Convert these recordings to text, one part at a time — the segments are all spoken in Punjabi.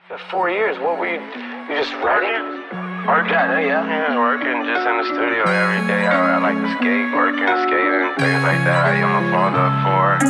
For 4 years, what were you just writing? Working? Yeah, working just in the studio every day. I like to skate, working, skating, things like that. I am a father of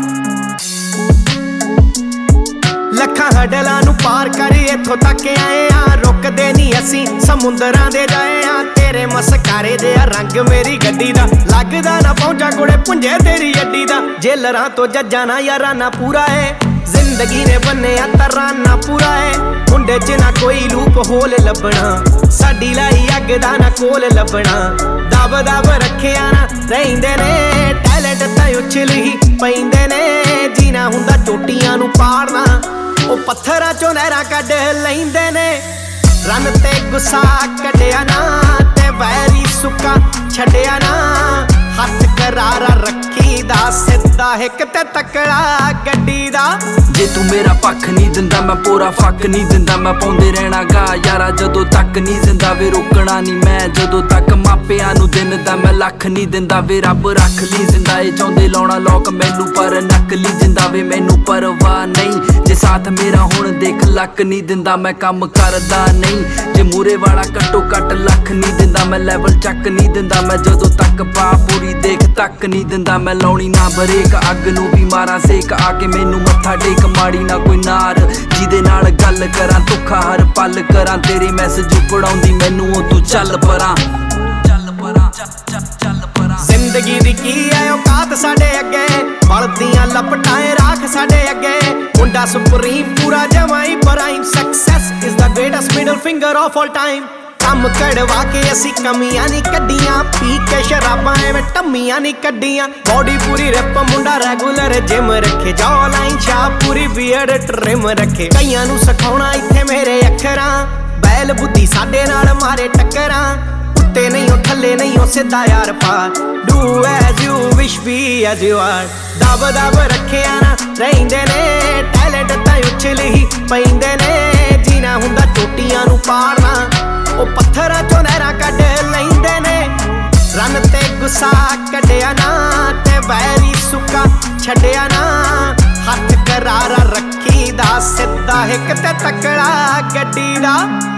4. ਲੱਖਾਂ ਹਡਲਾਂ ਨੂੰ ਪਾਰ ਕਰੀ ਇੱਥੋਂ ਤੱਕ ਆਏ ਆ, ਰੁਕਦੇ ਨਹੀਂ ਅਸੀਂ ਸਮੁੰਦਰਾਂ ਦੇ ਜਾਏ ਆ। ਤੇਰੇ ਮਸਕਾਰੇ ਦੇ ਆ ਰੰਗ ਮੇਰੀ ਗੱਡੀ ਦਾ, ਲੱਗਦਾ ਨਾ ਪਹੁੰਚਾ ਕੋਲੇ ਪੁੰਜੇ ਤੇਰੀ ਅੱਡੀ ਦਾ। ਜੇਲਰਾਂ ਤੋਂ ਜੱਜਾਂ ਨਾ ਯਾਰਾਂ ਨਾ ਪੂਰਾ ਏ, ਜ਼ਿੰਦਗੀ ਨੇ ਬੰਨਿਆ ਤਰਾਨਾ ਪੂਰਾ ਏ। ਮੁੰਡੇ 'ਚ ਨਾ ਕੋਈ ਲੂਪ ਹੋਲ ਲੱਭਣਾ, ਸਾਡੀ ਲਾਈ ਅੱਗ ਦਾ ਨਾ ਕੋਲ ਲੱਭਣਾ। ਦਬ ਦਬ ਰੱਖਿਆ ਨਾ ਰਹਿੰਦੇ ਨੇ, ਟੈਲੈਂਟ ਤਾਂ ਉਛਲ ਹੀ ਪੈਂਦੇ ਨੇ। ਜੀਣਾ ਹੁੰਦਾ ਚੋਟੀਆਂ ਨੂੰ ਪਾੜਨਾ, ਉਹ ਪੱਥਰਾਂ ਚੋਂ ਨਹਿਰਾਂ ਕੱਢ ਲੈਂਦੇ ਨੇ। ਰੰਨ ਤੇ ਗੁੱਸਾ ਕੱਢਿਆ ਨਾ, ਤੇ ਵੈਰੀ ਸੁੱਕਾ ਛੱਡਿਆ ਨਾ। ਹੱਥ ਕਰਾਰਾ ਰੱਖੀ ਦਾ, ਸਿੱਧਾ ਹਿੱਕ ਤੇ ਤਕੜਾ ਗੱਡੀ ਦਾ। ਜੇ ਤੂੰ ਮੇਰਾ ਪੱਖ ਨਹੀਂ ਦਿੰਦਾ ਮੈਂ ਪੂਰਾ ਫੱਕ ਨਹੀਂ ਦਿੰਦਾ। ਮੈਂ ਪਾਉਂਦੇ ਰਹਿਣਾ ਗਾ ਯਾਰਾ ਜਦੋਂ ਤੱਕ ਨਹੀਂ ਜ਼ਿੰਦਾ ਵੇ, ਰੋਕਣਾ ਨਹੀਂ ਮੈਂ ਜਦੋਂ ਤੱਕ। ਮਾਪਿਆਂ ਨੂੰ ਦਿਨ ਦਾ ਮੈਂ ਲੱਖ ਨਹੀਂ ਦਿੰਦਾ ਵੇ, ਰੱਬ ਰੱਖ ਲਈ ਜ਼ਿੰਦਾ। ਇਹ ਚਾਹੁੰਦੇ ਲਾਉਣਾ ਲੋਕ ਮੈਨੂੰ ਪਰ ਨਕਲੀ ਜਿੰਦਾ ਵੇ, ਮੈਨੂੰ ਪਰਵਾਹ ਨਹੀਂ। ਜੇ ਸਾਥ ਮੇਰਾ ਹੁਣ ਦੇਖ ਲੱਕ ਨਹੀਂ ਦਿੰਦਾ, ਮੈਂ ਕੰਮ ਕਰਦਾ ਨਹੀਂ। ਜੇ ਮੂਰੇ ਵਾਲਾ ਘੱਟੋ ਘੱਟ ਲੱਖ ਨਹੀਂ ਦਿੰਦਾ, ਮੈਂ ਲੈਵਲ ਚੱਕ ਨਹੀਂ ਦਿੰਦਾ। ਮੈਂ ਜਦੋਂ ਤੱਕ ਬਾਹ ਪੂਰੀ ਦੇਖ ਤੱਕ ਨਹੀਂ ਦਿੰਦਾ। ਮੈਂ ਲਾਉਣੀ ਨਾ ਬਰੇਕ, ਅੱਗ ਨੂੰ ਵੀ ਮਾਰਾਂ ਸੇਕ। ਆ ਕੇ ਮੈਨੂੰ ਮੱਥਾ ਟੇਕ, ਮਾੜੀ ਨਾ ਕੋਈ ਨਾਰ ਜਿਹਦੇ ਨਾਲ ਗੱਲ ਕਰਾਂ। ਧੋਖਾ ਹਰ ਪਲ ਕਰਾਂ, ਤੇਰੇ ਮੈਸੇਜ ਪੜਾਉਂਦੀ ਮੈਨੂੰ ਉਹ ਤੂੰ ਚੱਲ ਪਰਾਂ, ਚੱਲ ਪਰਾਂ, ਚੱਲ ਪਰਾਂ। ਜ਼ਿੰਦਗੀ ਦੀ ਕੀ ਐ ਔਕਾਤ ਸਾਡੇ ਅੱਗੇ, ਬਲਦੀਆਂ ਲਪਟਾਂ ਰਾਖ ਸਾਡੇ ਅੱਗੇ। ਮੁੰਡਾ ਸੁਪਰੀਮ ਪੂਰਾ ਜਮਾਈ prime, success is the greatest middle finger of all time. ਕੰਮ ਕਢਵਾ ਕੇ ਅਸੀਂ ਕਮੀਆਂ ਨਹੀਂ ਕੱਢੀਆਂ, ਪੀ ਕੇ ਸ਼ਰਾਬਾਂ ਐਵੇਂ ਟੰਮੀਆਂ ਨਹੀਂ ਕੱਢੀਆਂ। ਬੋਡੀ ਪੂਰੀ ਰਿਪ, ਮੁੰਡਾ ਰੈਗੂਲਰ ਜਿਮ ਰੱਖੇ। ਜੌ ਲਾਈਨ ਛਾਪ ਪੂਰੀ ਬੀਅਰਡ ਟ੍ਰਿਮ ਰੱਖੇ। ਕਈਆਂ ਨੂੰ ਸਿਖਾਉਣਾ ਇੱਥੇ ਮੇਰੇ ਅੱਖਰਾਂ, ਬੈਲ ਬੁੱਧੀ ਸਾਡੇ ਨਾਲ ਮਾਰੇ ਟੱਕਰਾਂ। ਉੱਤੇ ਨਹੀਂ ਉਹ ਥੱਲੇ ਨਹੀਂ ਉਹ ਸਿੱਧਾ ਯਾਰ ਪਾਰ, do as you wish be as you are. ਦਬ ਦਬ ਰੱਖਿਆ ਨਾ ਰਹਿੰਦੇ ਨੇ, ਟੈਲੈਂਟ ਤਾਂ ਉਛਲ ਹੀ ਪੈਂਦੇ ਨੇ। ਜੀਣਾ ਹੁੰਦਾ ਚੋਟੀਆਂ ਨੂੰ ਪਾੜਨਾ, ਉਹ ਪੱਥਰਾਂ ਚੋਂ ਨਹਿਰਾਂ ਕੱਢ ਲੈਂਦੇ ਨੇ। ਰੰਨ ਤੇ ਗੁੱਸਾ ਕੱਢਿਆ ਨਾ, ਤੇ ਵੈਰੀ ਸੁੱਕਾ ਛੱਡਿਆ ਨਾ। ਹੱਥ ਕਰਾਰਾ ਰੱਖੀ ਦਾ, ਸਿੱਧਾ ਹਿੱਕ ਤੇ ਤਕੜਾ ਗੱਡੀ ਦਾ।